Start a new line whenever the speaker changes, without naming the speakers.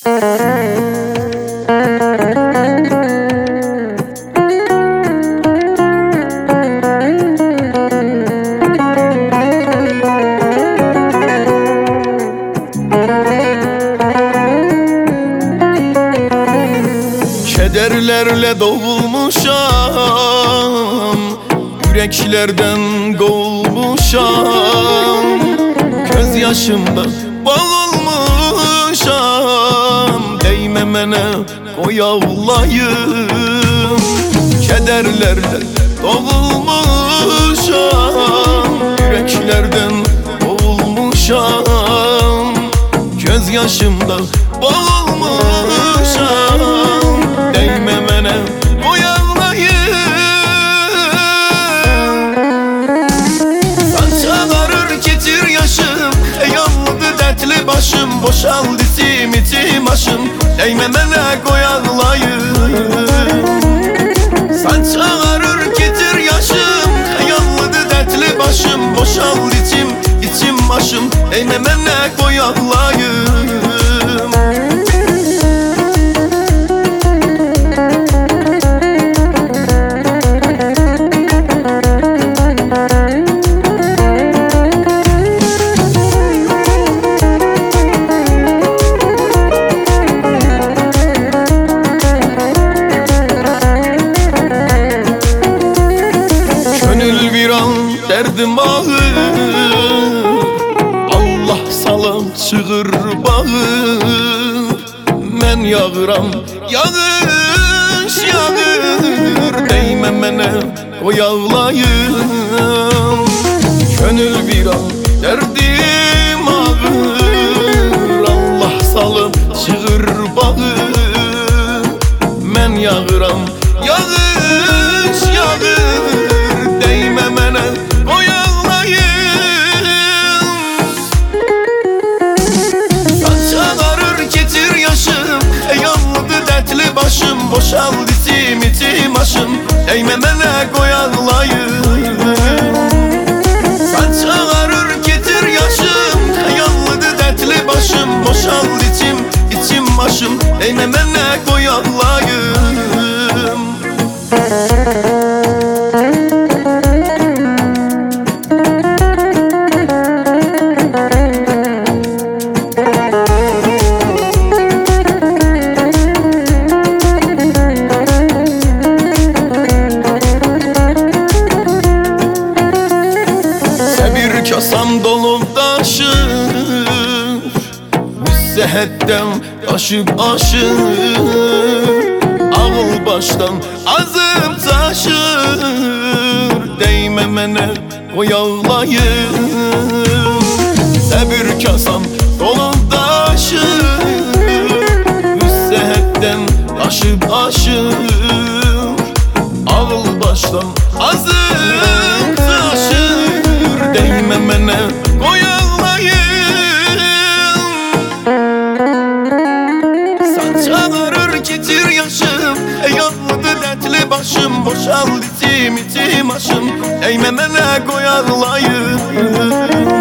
Kederlerle doğulmuşam, yüreklerden kovulmuşam, göz yaşımda boğulmuşam. Değme mene koy ağlayım. Kederlerle doğulmuşam, yüreklerden kovulmuşam, göz yaşımda boğulmuşam. Değme mene koy ağlayım. Saçalarır getir yaşım, yandı dertli başım, boşaldı içim aşım. Değme mene koy ağlayım. Saçalarır getir yaşım, yandı dertli başım, boşaldı içim aşım. Değme mene koy ağlayım. Gönül viran derdim ağır, Allah salam çığır bağır. Men yağıram yağış yağır. Değme mene koy ağlayım. Gönül viran derdim ağır, Allah salam çığır bağır. Men yağıram yağış yağır. Değme mene koy ağlayım. Saçalarır getir yaşım, yandı dertli başım, boşaldı içim aşım. Değme mene koy ağlayım. Saçalarır getir yaşım, yandı dertli başım, boşaldı içim aşım. Değme mene koy ağlayım. Bir kasam dolu taşır, müzzehetten taşıp aşır. Ağıl baştan azım taşır. Değme mene koy ağlayım. Bir kasam dolu taşır, müzzehetten taşıp aşır. Ağıl baştan azım taşır. Değme mene koy ağlayım. Saçalarır getir yaşım, yandı dertli başım, boşaldı içim aşım. Değme mene koy ağlayım.